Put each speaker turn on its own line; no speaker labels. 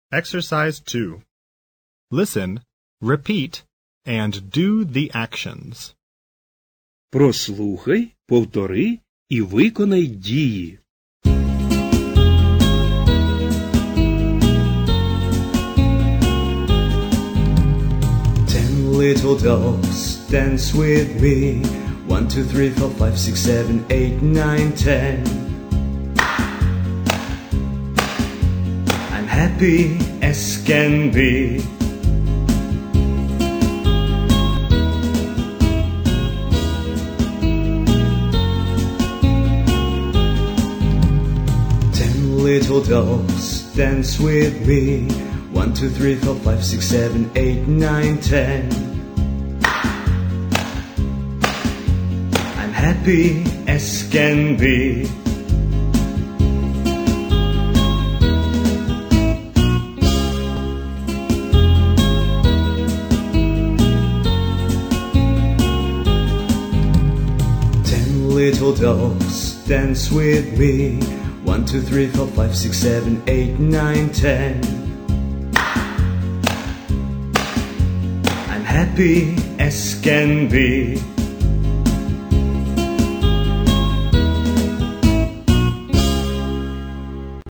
Exercise 2. Listen, repeat, and do the actions.
Прослухай, повтори і виконай дії.
Ten little dogs dance with me. 1, 2, 3, 4, 5, 6, 7, 8, 9, 10. I'm happy as can be. Ten little dogs dance with me. 1, 2, 3, 4, 5, 6, 7, 8, 9, 10. I'm happy as can be. Ten little dogs dance with me. 1, 2, 3, 4, 5, 6, 7, 8, 9, 10. I'm happy as can be.